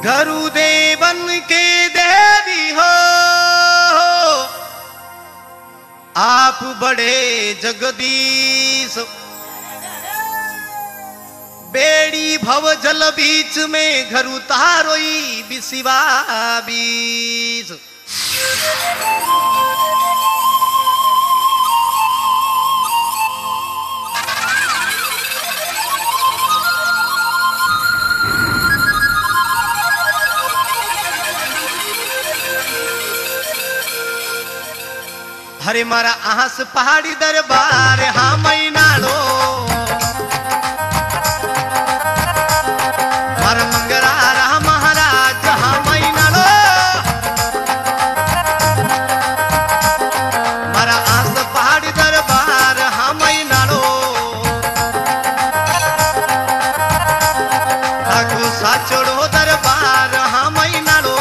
गुरुदेवन के देवी हो आप बड़े जगदीश। बेड़ी भव जल बीच में घर उतारोई बिसिवा बीस। हरे मारा आहस पहाड़ी दरबार हाँ मैनालो मारा मंगरा रहा महाराज हाँ मैनालो मारा आहस पहाड़ी दरबार हाँ मैनालो ठाकुर साचोड़ो दरबार हाँ मैनालो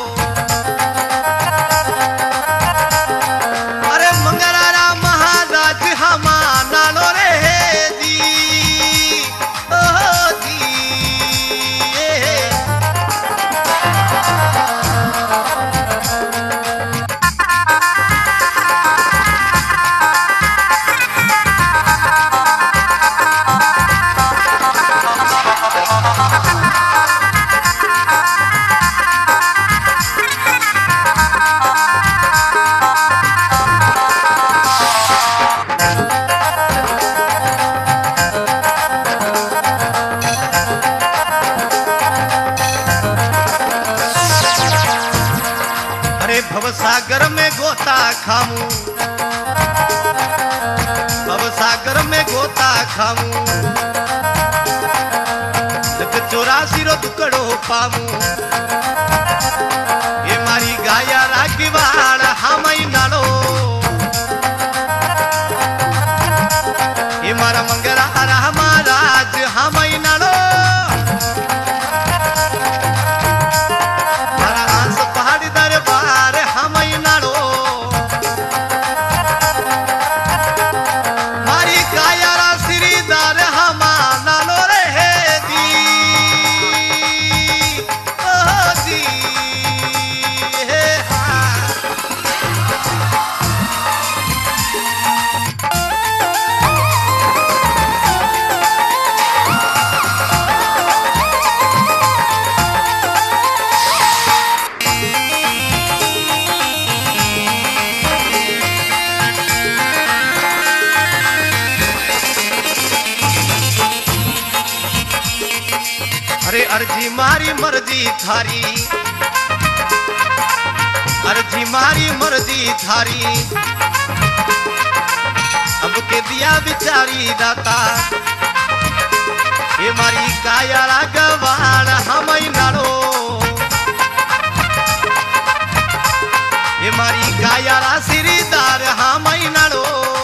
भवसागर में गोता खामू भवसागर में गोता खामू 84 रो दुकड़ो पामू ये मारी गाया राखीवाड़ हम नालो ये मारा मंगरा रहा महाराज हम नालो अरे अर्जी मारी मर्जी थारी अर्जी मारी मर्जी थारी अब के दिया बिचारी दाता ये मारी काया रागवान हम नाड़ो ये मारी काया राशिदार हम नाड़ो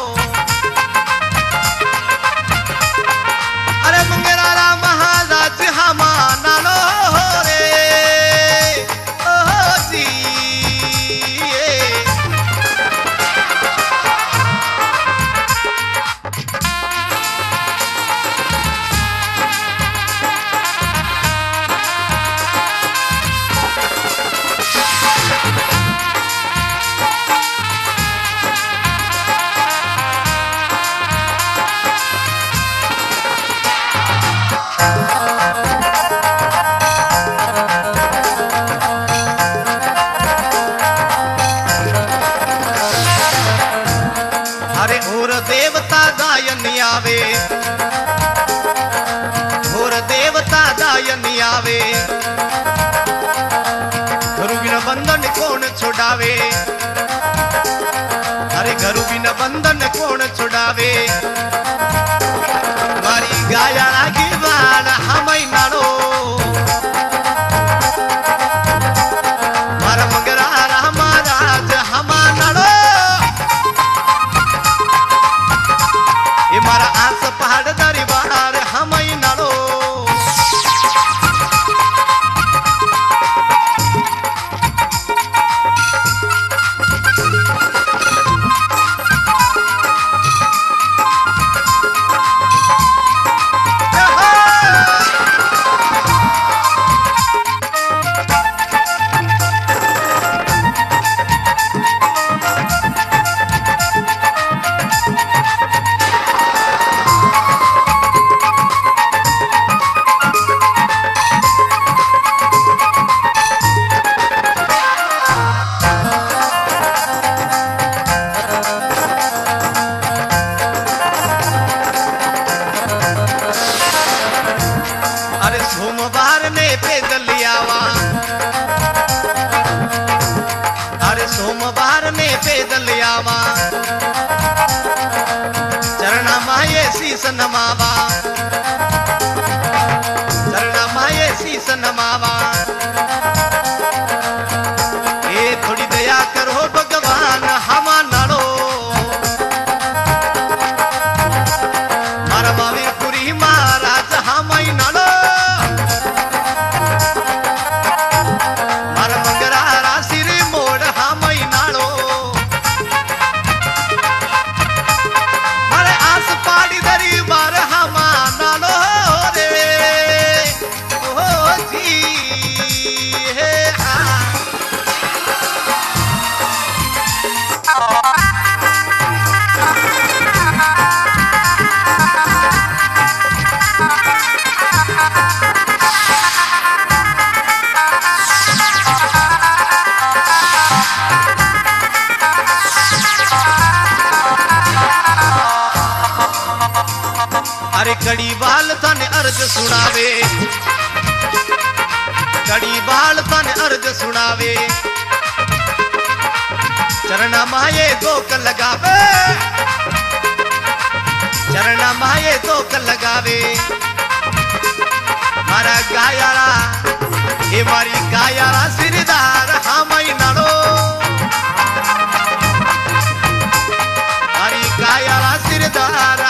अरे मंगरा राम महाराज हम नालो रे ओ जी देवता गायन आवे और देवता गायन आवे गुरु बिना बंधन कौन छुड़ावे अरे गुरु बिना बंधन कौन छुड़ावे मारी गाया की बाण हम नाड़ो मारा मगरा रहा महाराज हम नाड़ो ये मारा आस पहाड़ दरबार हम नाड़ो नमावा चरण माए शीस नमावा ए थोड़ी दया करो भगवान हमा नालो मारा बावे पुरी महाराज हमाई नालो मारा मंगरा राशि रे मोड़ हमाई नालो मारे आस पाड़ी दरी बार हमा नालो रे ओ जी हे अरे कड़ी बाल तने अर्ज सुनावे कड़ी बाल तने अर्ज सुनावे चरण माये दोक लगावे चरण माये दोक लगावे मारा गायारा ये मारी गायारा सिरदार हमाई नालो मारी गायारा सिरदार